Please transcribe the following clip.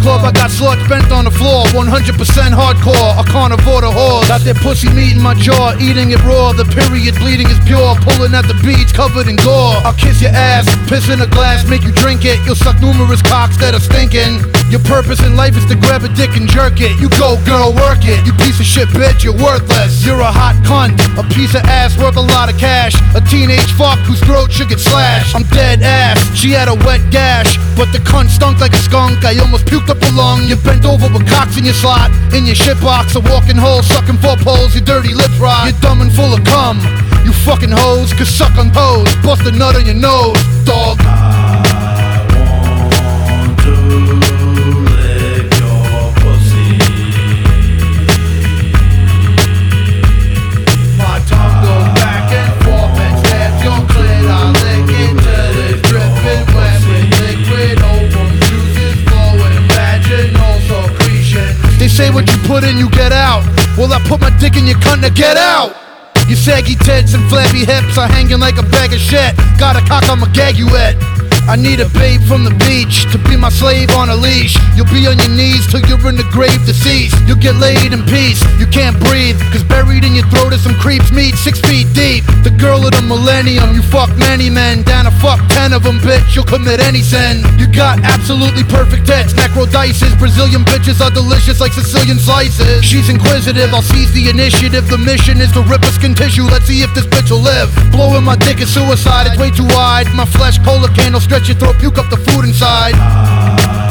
club, I got sluts bent on the floor, 100% hardcore, a carnivore to whores. Got their pussy meat in my jaw, eating it raw. The period bleeding is pure, pulling at the beads covered in gore. I'll kiss your ass, piss in a glass, make you drink it. You'll suck numerous cocks that are stinking. Your purpose in life is to grab a dick and jerk it. You go girl, work it. You piece of shit bitch, you're worthless. You're a hot cunt, a piece of ass worth a lot of cash. A teenage fuck whose throat should get slashed. I'm dead ass, she had a wet gash, but the cunt stunk like a skunk. I almost puked up a lung. You bent over with cocks in your slot, in your shit box, a walking hole, sucking four poles. Your dirty lips rot, you're dumb and full of cum. You fucking hoes, cause suck on toes. Bust a nut on your nose, dog. Say what you put in, you get out. Well, I put my dick in your cunt to get out. Your saggy tits and flabby hips are hanging like a bag of shit. Got a cock, I'ma gag you at. I need a babe from the beach to be my slave on a leash. You'll be on your knees till you're in the grave deceased. You'll get laid in peace, you can't breathe, cause buried in your throat is some creeps meat 6 feet deep. The girl of the millennium, you fuck many men. Down to fuck 10 of them, bitch, you'll commit any sin. You got absolutely perfect tits, necrodices. Brazilian bitches are delicious like Sicilian slices. She's inquisitive, I'll seize the initiative. The mission is to rip her skin tissue, let's see if this bitch will live. Blowing my dick is suicide, it's way too wide. My flesh cola candle, stretch your throat, puke up the food inside.